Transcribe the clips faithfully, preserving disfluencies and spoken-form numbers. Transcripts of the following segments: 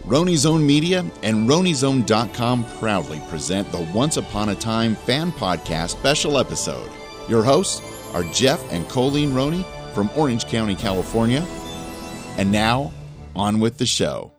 Roni Zone Media and Roni Zone dot com proudly present the Once Upon a Time Fan Podcast special episode. Your hosts are Jeff and Colleen Roney from Orange County, California. And now, on with the show.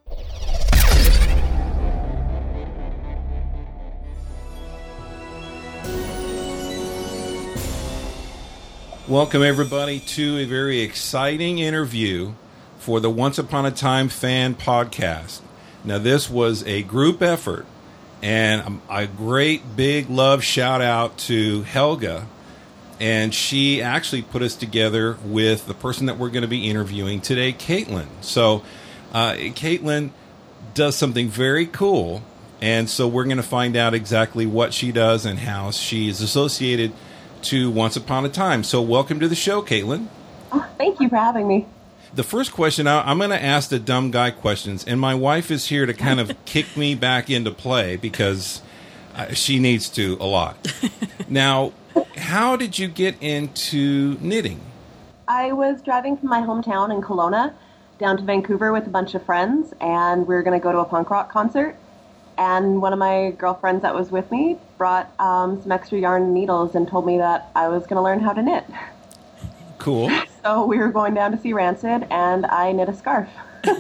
Welcome, everybody, to a very exciting interview for the Once Upon a Time Fan Podcast. Now, this was a group effort, and a great big love shout out to Helga. And she actually put us together with the person that we're going to be interviewing today, Caitlin. So, uh, Caitlin does something very cool, and so we're going to find out exactly what she does and how she is associated to Once Upon a Time. So, welcome to the show, Caitlin. Oh, thank you for having me. The first question, I'm going to ask the dumb guy questions, and my wife is here to kind of kick me back into play because uh, she needs to a lot. Now, how did you get into knitting? I was driving from my hometown in Kelowna down to Vancouver with a bunch of friends, and we were going to go to a punk rock concert. And one of my girlfriends that was with me brought um, some extra yarn and needles and told me that I was going to learn how to knit. Cool. So we were going down to see Rancid, and I knit a scarf.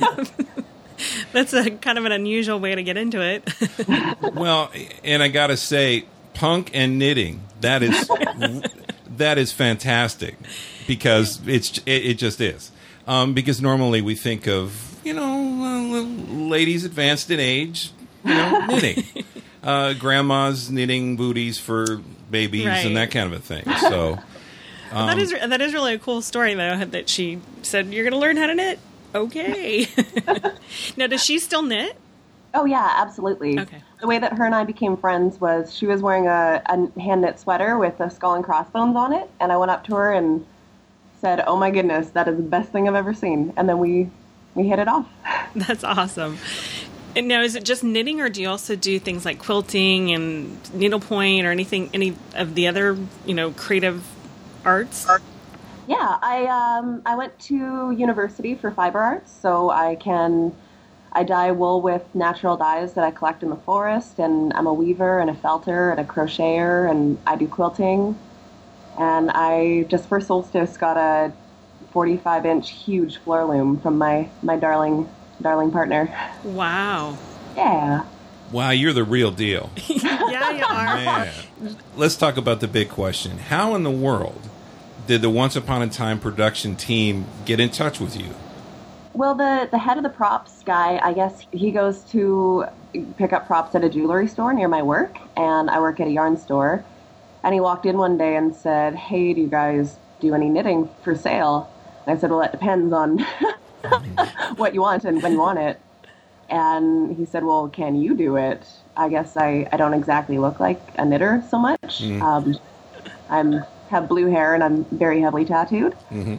That's a kind of an unusual way to get into it. Well, and I got to say, punk and knitting, that is that is fantastic because it's it, it just is. Um, because normally we think of, you know, uh, ladies advanced in age, you know, knitting. Uh, grandmas knitting booties for babies right. and that kind of a thing. So um, that is that is really a cool story, though, that she said, you're going to learn how to knit? Okay. Now, does she still knit? Oh, yeah, absolutely. Okay. The way that her and I became friends was she was wearing a, a hand-knit sweater with a skull and crossbones on it, and I went up to her and said, oh, my goodness, that is the best thing I've ever seen. And then we, we hit it off. That's awesome. And now, is it just knitting, or do you also do things like quilting and needlepoint or anything, any of the other, you know, creative arts? Yeah, I um, I went to university for fiber arts, so I can I dye wool with natural dyes that I collect in the forest, and I'm a weaver and a felter and a crocheter, and I do quilting. And I just for solstice got a forty-five inch huge floor loom from my, my darling darling partner. Wow. Yeah. Wow, you're the real deal. Yeah, you are. Man. Let's talk about the big question. How in the world did the Once Upon a Time production team get in touch with you? Well, the, the head of the props guy, I guess he goes to pick up props at a jewelry store near my work, and I work at a yarn store. And he walked in one day and said, hey, do you guys do any knitting for sale? And I said, well, that depends on what you want and when you want it. And he said, well, can you do it? I guess I, I don't exactly look like a knitter so much. Mm. Um, I'm have blue hair and I'm very heavily tattooed. Mm-hmm.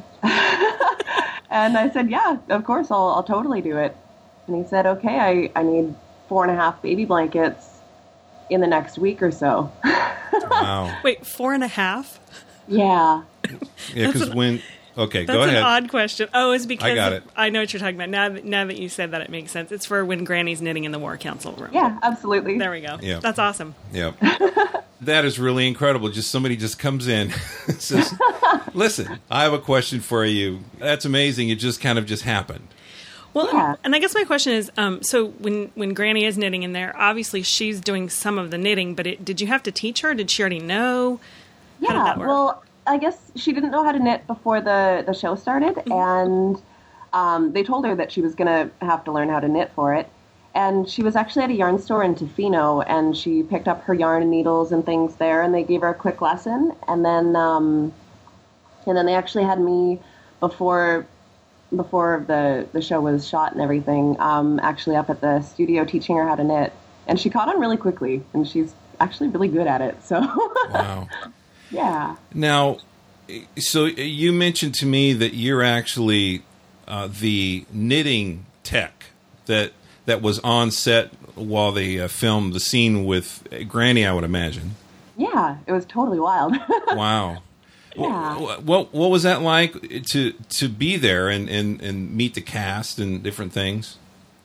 And I said, yeah, of course, I'll, I'll totally do it. And he said, okay, I, I need four and a half baby blankets in the next week or so. Wow. Wait, four and a half? Yeah. Yeah, because when... Okay, That's go ahead. That's an odd question. Oh, it's because... I got it. I know what you're talking about. Now that, now that you said that, it makes sense. It's for when Granny's knitting in the War Council room. Yeah, absolutely. There we go. Yeah. That's awesome. Yeah. That is really incredible. Just somebody just comes in and says, listen, I have a question for you. That's amazing. It just kind of just happened. Well, yeah. And I guess my question is, um, so when, when Granny is knitting in there, obviously she's doing some of the knitting, but it, did you have to teach her? Did she already know? Yeah, How did that work? Well, I guess she didn't know how to knit before the, the show started, mm-hmm. and um, they told her that she was going to have to learn how to knit for it. And she was actually at a yarn store in Tofino, and she picked up her yarn and needles and things there, and they gave her a quick lesson. And then um, and then they actually had me, before before the, the show was shot and everything, um, actually up at the studio teaching her how to knit. And she caught on really quickly, and she's actually really good at it. So wow. Yeah. Now, so you mentioned to me that you're actually uh, the knitting tech that that was on set while they uh, filmed the scene with Granny, I would imagine. Yeah, it was totally wild. Wow. Yeah. What what was that like to to be there and, and, and meet the cast and different things?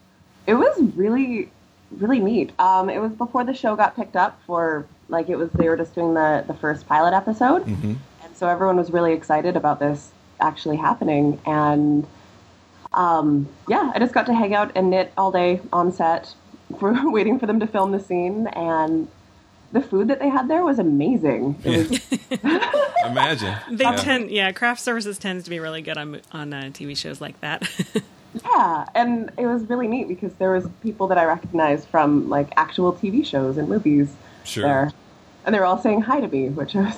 It was really, really neat. Um, it was before the show got picked up for, like, it was, they were just doing the, the first pilot episode. Mm-hmm. And so everyone was really excited about this actually happening. And, um, yeah, I just got to hang out and knit all day on set for waiting for them to film the scene. And the food that they had there was amazing. It Yeah. was Imagine. They yeah. tend, yeah, craft services tends to be really good on on uh, T V shows like that. Yeah, and it was really neat because there was people that I recognized from, like, actual T V shows and movies Sure. there. And they were all saying hi to me, which was...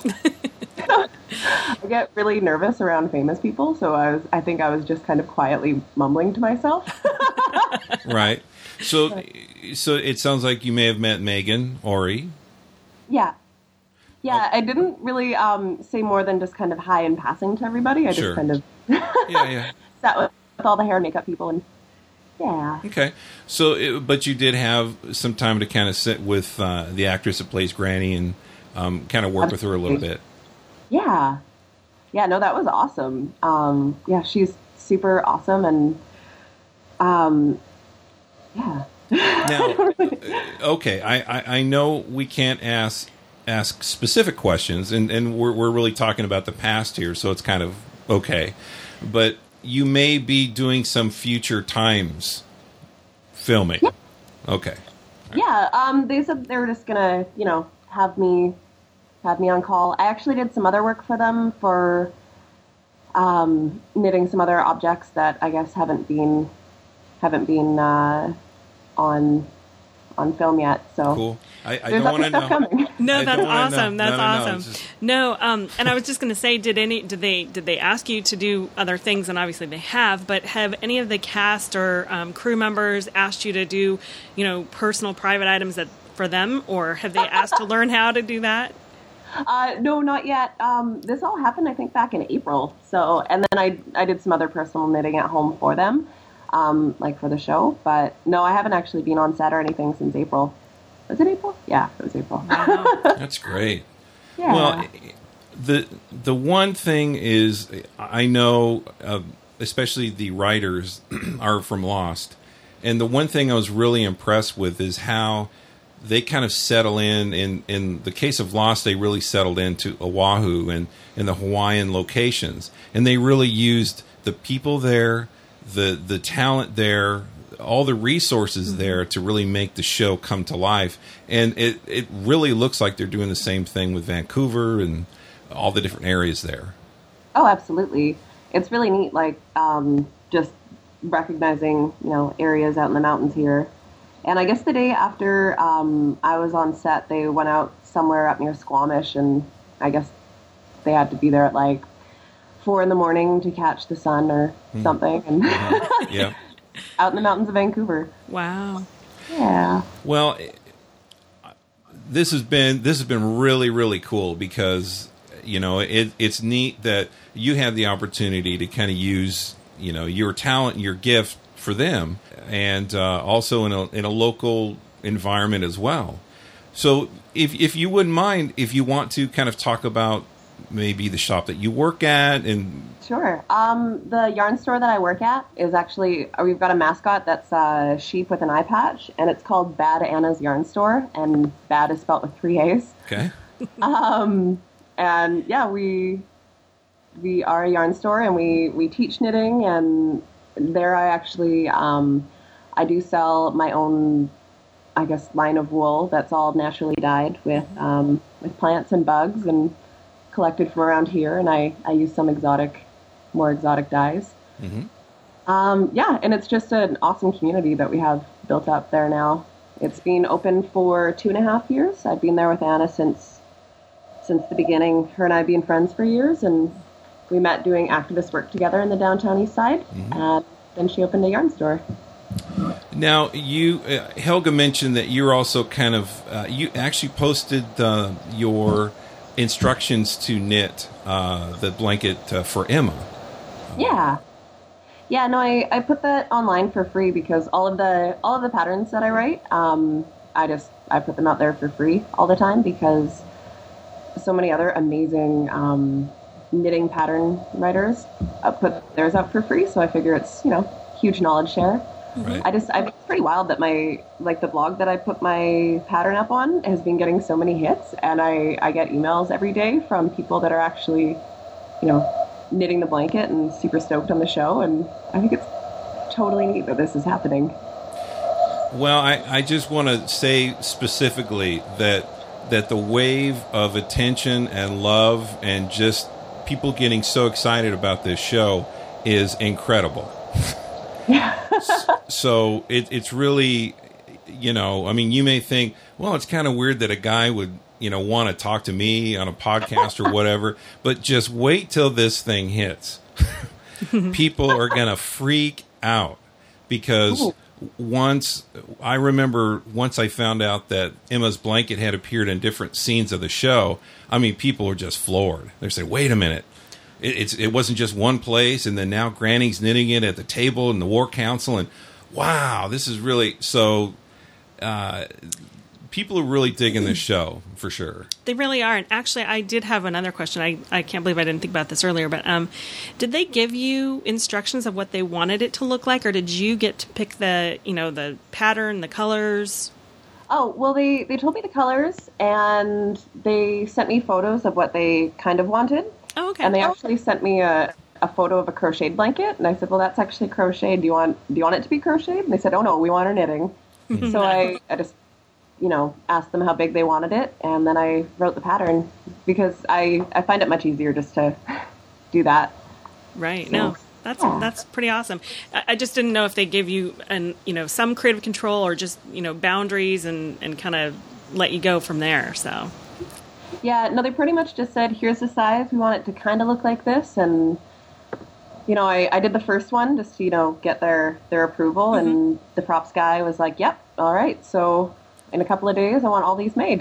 I get really nervous around famous people, so I was I think I was just kind of quietly mumbling to myself. Right. So, so it sounds like you may have met Megan Ori. Yeah. Yeah, I didn't really um, say more than just kind of hi in passing to everybody. I Sure. just kind of Yeah, yeah. sat with, with all the hair and makeup people and yeah. Okay. So, it, but you did have some time to kind of sit with uh, the actress that plays Granny and um, kind of work with her a little bit. Yeah. Yeah, no, that was awesome. Um, yeah, she's super awesome and um, yeah. Now, okay, I, I, I know we can't ask ask specific questions, and, and we're, we're really talking about the past here, so it's kind of okay. But you may be doing some future times filming. Yeah. Okay. Yeah, um, they said they were just gonna, you know, have me have me on call. I actually did some other work for them for um, knitting some other objects that I guess haven't been haven't been uh, on on film yet. So Cool. I, I there's don't want other to stuff know. coming. No, I that's don't wanna know. awesome. That's No, no, no, awesome. it's just- No, um, and I was just going to say, did any did they did they ask you to do other things? And obviously they have, but have any of the cast or um, crew members asked you to do, you know, personal private items that for them, or have they asked to learn how to do that? Uh, no, not yet. Um, this all happened, I think, back in April. So, and then I I did some other personal knitting at home for them, um, like for the show. But no, I haven't actually been on set or anything since April. Was it April? Yeah, it was April. That's great. Yeah. Well, the the one thing is, I know, uh, especially the writers are from Lost, and the one thing I was really impressed with is how they kind of settle in. In in the case of Lost, they really settled into Oahu and in the Hawaiian locations, and they really used the people there, the the talent there, all the resources Mm-hmm. there to really make the show come to life. And it, it really looks like they're doing the same thing with Vancouver and all the different areas there. Oh, absolutely. It's really neat, like, um, just recognizing, you know, areas out in the mountains here. And I guess the day after um, I was on set, they went out somewhere up near Squamish, and I guess they had to be there at, like, four in the morning to catch the sun or something. And Uh-huh. Yeah. out in the mountains of Vancouver. Wow. Yeah. Well, this has been this has been really really cool because you know it, it's neat that you had the opportunity to kind of use you know your talent, your gift for them, and uh, also in a in a local environment as well. So, if if you wouldn't mind, if you want to kind of talk about maybe the shop that you work at and. Sure. Um, the yarn store that I work at is actually, we've got a mascot that's a sheep with an eye patch, and it's called Bad Anna's Yarn Store, and bad is spelled with three A's. Okay. Um, and yeah, we we are a yarn store, and we, we teach knitting, and there I actually, um, I do sell my own, I guess, line of wool that's all naturally dyed with, um, with plants and bugs and collected from around here, and I, I use some exotic more exotic dyes. Mm-hmm. Um, yeah, and it's just an awesome community that we have built up there now. It's been open for two and a half years. I've been there with Anna since since the beginning. Her and I have been friends for years, and we met doing activist work together in the downtown east side, mm-hmm. and then she opened a yarn store. Now, you uh, Helga mentioned that you're also kind of uh, you actually posted uh, your instructions to knit uh, the blanket uh, for Emma. Yeah. Yeah, no, I, I put that online for free because all of the all of the patterns that I write, um, I just I put them out there for free all the time because so many other amazing um, knitting pattern writers uh, put theirs out for free. So I figure it's, you know, huge knowledge share. Right. I just, I think it's pretty wild that my, like the blog that I put my pattern up on has been getting so many hits, and I, I get emails every day from people that are actually, you know, knitting the blanket and super stoked on the show, and I think it's totally neat that this is happening. Well, I, I just want to say specifically that that the wave of attention and love and just people getting so excited about this show is incredible. So it, it's really, you know, I mean, you may think, well, it's kind of weird that a guy would, you know, want to talk to me on a podcast or whatever, but just wait till this thing hits. People are going to freak out because Ooh. once, I remember once I found out that Emma's blanket had appeared in different scenes of the show, I mean, people were just floored. They're saying, wait a minute. It, it's, it wasn't just one place, and then now Granny's knitting it at the table in the War Council, and wow, this is really so. Uh, people are really digging this show for sure. They really are. And actually, I did have another question. I, I can't believe I didn't think about this earlier. But um, did they give you instructions of what they wanted it to look like, or did you get to pick the you know the pattern, the colors? Oh, well, they, they told me the colors, and they sent me photos of what they kind of wanted. Oh, okay. And they actually sent me a, a photo of a crocheted blanket, and I said, well, that's actually crocheted. Do you want do you want it to be crocheted? And they said, oh, no, we want our knitting. So I, I just, you know, asked them how big they wanted it, and then I wrote the pattern, because I, I find it much easier just to do that. Right. So, no, that's yeah. that's pretty awesome. I, I just didn't know if they give you an you know some creative control or just you know boundaries and, and kind of let you go from there. So. Yeah, no, they pretty much just said, here's the size. We want it to kind of look like this. And, you know, I, I did the first one just to, you know, get their, their approval. Mm-hmm. And the props guy was like, yep, all right. So in a couple of days, I want all these made.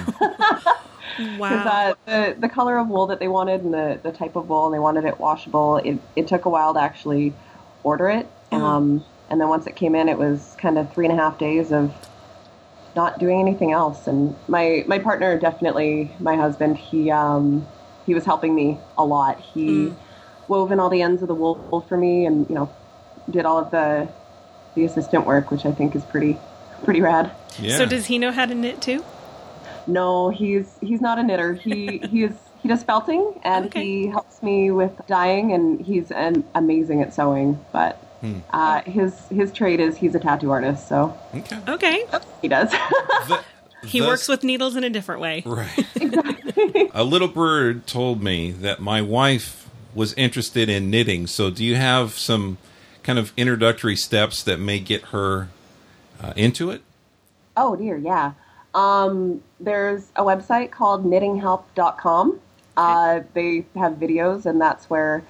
Mm. Wow. Because uh, the, the color of wool that they wanted and the, the type of wool, and they wanted it washable, it, it took a while to actually order it. Mm-hmm. Um, and then once it came in, it was kind of three and a half days of not doing anything else. And my my partner, definitely my husband, he um he was helping me a lot. He mm. wove in all the ends of the wool for me, and you know did all of the the assistant work, which I think is pretty pretty rad. Yeah. So does he know how to knit too? No, he's he's not a knitter. He he is he does felting, and okay. he helps me with dyeing, and he's an amazing at sewing, but Hmm. Uh, his his trade is he's a tattoo artist, so okay, okay. he does. the, he the, works with needles in a different way, right? Exactly. A little bird told me that my wife was interested in knitting. So, do you have some kind of introductory steps that may get her uh, into it? Oh dear, yeah. Um, there's a website called knitting help dot com. Uh, they have videos, and that's where,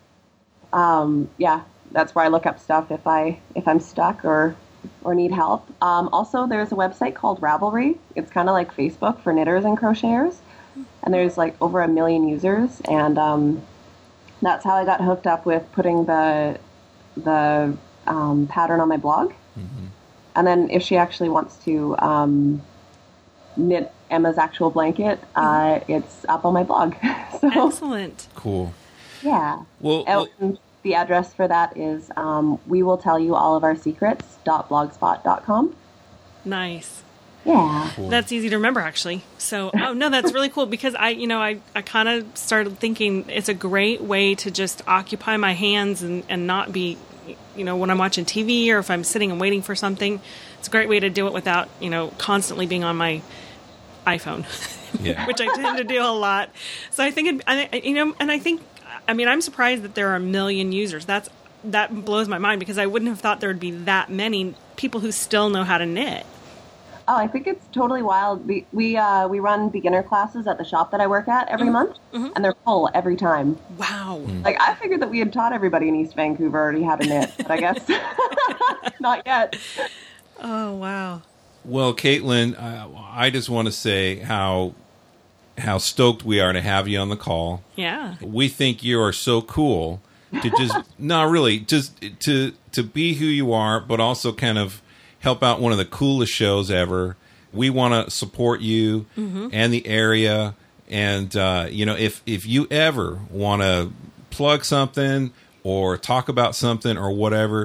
um, yeah. That's where I look up stuff if I if I'm stuck or or need help. Um, also, there's a website called Ravelry. It's kind of like Facebook for knitters and crocheters, and there's like over a million users. And um, that's how I got hooked up with putting the the um, pattern on my blog. Mm-hmm. And then if she actually wants to um, knit Emma's actual blanket, uh, it's up on my blog. So, excellent, cool. Yeah. Well. And, well the address for that is um, we will tell you all of our secrets dot blogspot dot com. Nice. Yeah. Cool. That's easy to remember, actually. So, oh, no, that's really cool because I, you know, I, I kind of started thinking it's a great way to just occupy my hands and, and not be, you know, when I'm watching T V or if I'm sitting and waiting for something, it's a great way to do it without, you know, constantly being on my iPhone, yeah. which I tend to do a lot. So I think, it, I, you know, and I think, I mean, I'm surprised that there are a million users. That's that blows my mind because I wouldn't have thought there would be that many people who still know how to knit. Oh, I think it's totally wild. We we uh, we run beginner classes at the shop that I work at every mm-hmm. month, mm-hmm. and they're full every time. Wow! Mm. Like I figured that we had taught everybody in East Vancouver already how to knit, but I guess not yet. Oh wow! Well, Caitlin, uh, I just want to say how. how stoked we are to have you on the call. Yeah. We think you are so cool to just, no, really, just to, to be who you are, but also kind of help out one of the coolest shows ever. We want to support you mm-hmm. and the area. And, uh, you know, if, if you ever want to plug something or talk about something or whatever,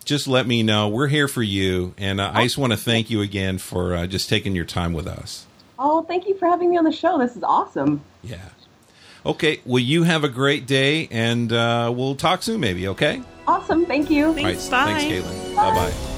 just let me know. We're here for you. And uh, I just want to thank you again for uh, just taking your time with us. Oh, thank you for having me on the show. This is awesome. Yeah. Okay. Well, you have a great day, and uh, we'll talk soon maybe, okay? Awesome. Thank you. Thanks. All right. Bye. Thanks, Caitlin. Bye-bye.